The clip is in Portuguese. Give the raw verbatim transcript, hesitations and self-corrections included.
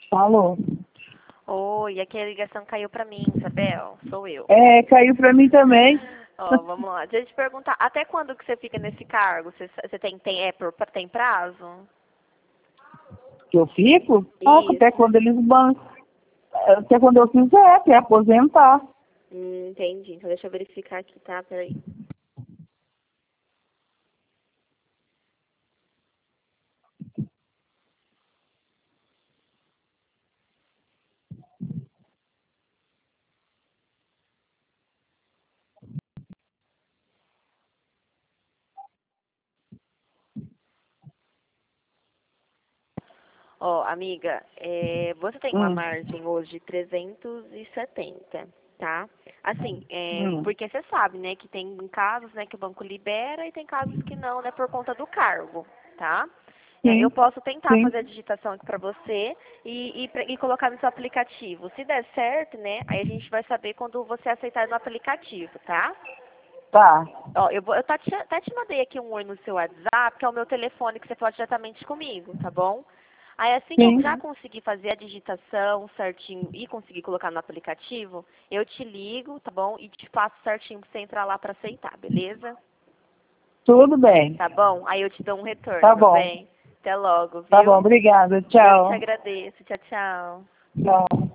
Alô? Oi, aqui a ligação caiu pra mim, Isabel. Sou eu. É, caiu pra mim também. Ó, vamos lá. Deixa eu te perguntar, até quando que você fica nesse cargo? Você, você tem, tem, é, por- tem prazo? Que eu fico? Ah, até Isso. quando eles bancam. Até quando eu quiser, até aposentar. Hum, entendi. Então deixa eu verificar aqui, tá? Peraí. Ó, amiga, é, você tem uma Hum, margem hoje de trezentos e setenta, tá? Assim, é, hum. porque você sabe, né, que tem casos, né, que o banco libera e tem casos que não, né, por conta do cargo, tá? É, eu Sim, posso tentar sim. fazer a digitação aqui pra você e, e, pra- e colocar no seu aplicativo. Se der certo, né, aí a gente vai saber quando você aceitar no aplicativo, tá? Tá. Ó, eu, vou, eu tá te, até te mandei aqui um oi no seu WhatsApp, que é o meu telefone que você fala diretamente comigo, tá bom? Aí assim que eu Sim. já conseguir fazer a digitação certinho e conseguir colocar no aplicativo, eu te ligo, tá bom? E te passo certinho pra você entrar lá pra aceitar, beleza? Tudo bem. Tá bom? Aí eu te dou um retorno, Tá meu bom. bem. Até logo, Tá bom, viu? obrigada. Eu que te Tchau. agradeço. Tchau, tchau. Tchau.